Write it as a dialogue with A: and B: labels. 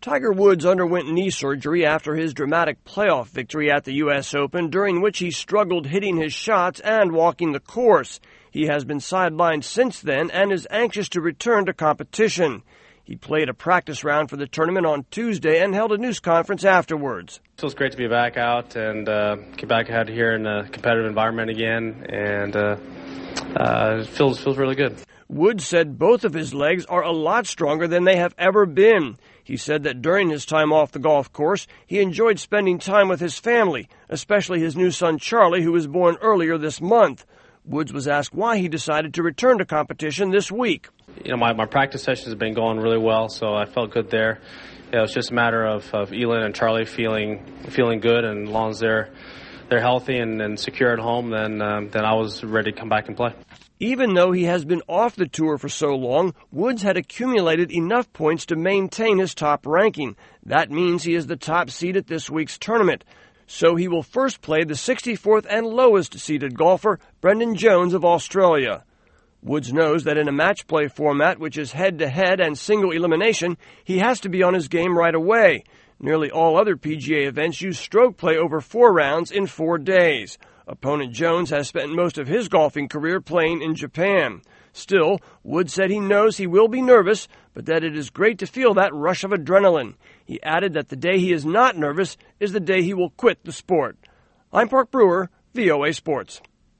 A: Tiger Woods underwent knee surgery after his dramatic playoff victory at the U.S. Open, during which he struggled hitting his shots and walking the course. He has been sidelined since then and is anxious to return to competition. He played a practice round for the tournament on Tuesday and held a news conference afterwards.
B: It feels great to be back out and get back out here in a competitive environment again, and it feels really good.
A: Woods said both of his legs are a lot stronger than they have ever been. He said that during his time off the golf course, he enjoyed spending time with his family, especially his new son Charlie, who was born earlier this month. Woods was asked why he decided to return to competition this week.
B: My practice sessions have been going really well, so I felt good there. It's just a matter of Elin and Charlie feeling good, and as long as they're healthy and secure at home, then I was ready to come back and play.
A: Even though he has been off the tour for so long, Woods had accumulated enough points to maintain his top ranking. That means he is the top seed at this week's tournament. So he will first play the 64th and lowest seeded golfer, Brendan Jones of Australia. Woods knows that in a match play format, which is head-to-head and single elimination, he has to be on his game right away. Nearly all other PGA events use stroke play over 4 rounds in 4 days. Opponent Jones has spent most of his golfing career playing in Japan. Still, Woods said he knows he will be nervous, but that it is great to feel that rush of adrenaline. He added that the day he is not nervous is the day he will quit the sport. I'm Park Brewer, VOA Sports.